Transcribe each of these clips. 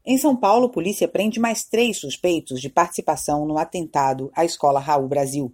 Em São Paulo, a polícia prende mais 3 suspeitos de participação no atentado à escola Raul Brasil.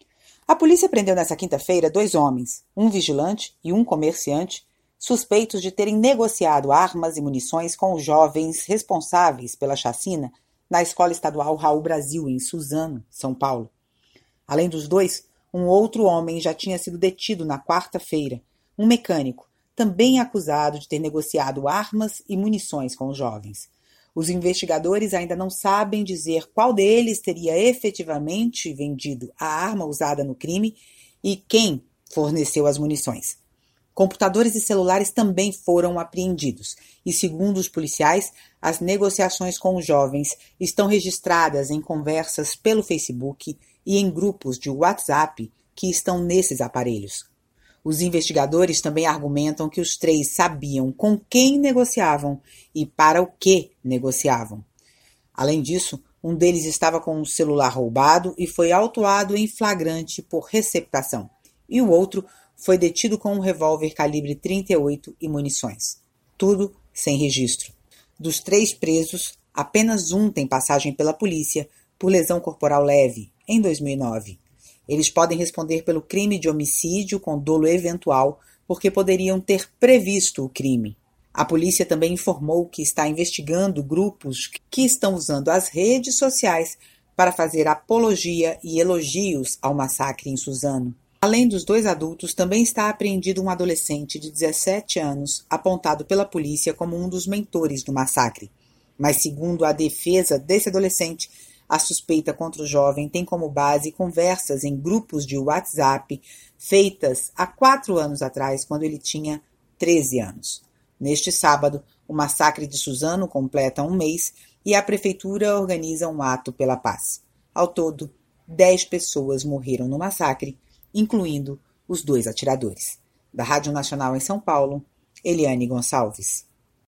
A polícia prendeu nesta quinta-feira 2 homens, um vigilante e um comerciante, suspeitos de terem negociado armas e munições com os jovens responsáveis pela chacina na escola estadual Raul Brasil, em Suzano, São Paulo. Além dos 2, um outro homem já tinha sido detido na quarta-feira, um mecânico, também acusado de ter negociado armas e munições com os jovens. Os investigadores ainda não sabem dizer qual deles teria efetivamente vendido a arma usada no crime e quem forneceu as munições. Computadores e celulares também foram apreendidos e, segundo os policiais, as negociações com os jovens estão registradas em conversas pelo Facebook e em grupos de WhatsApp que estão nesses aparelhos. Os investigadores também argumentam que os 3 sabiam com quem negociavam e para o que negociavam. Além disso, um deles estava com um celular roubado e foi autuado em flagrante por receptação, e o outro foi detido com um revólver calibre 38 e munições. Tudo sem registro. Dos 3 presos, apenas um tem passagem pela polícia por lesão corporal leve, em 2009. Eles podem responder pelo crime de homicídio com dolo eventual, porque poderiam ter previsto o crime. A polícia também informou que está investigando grupos que estão usando as redes sociais para fazer apologia e elogios ao massacre em Suzano. Além dos 2 adultos, também está apreendido um adolescente de 17 anos, apontado pela polícia como um dos mentores do massacre. Mas, segundo a defesa desse adolescente, a suspeita contra o jovem tem como base conversas em grupos de WhatsApp feitas há 4 anos atrás, quando ele tinha 13 anos. Neste sábado, o massacre de Suzano completa 1 mês e a prefeitura organiza um ato pela paz. Ao todo, 10 pessoas morreram no massacre, incluindo os 2 atiradores. Da Rádio Nacional em São Paulo, Eliane Gonçalves.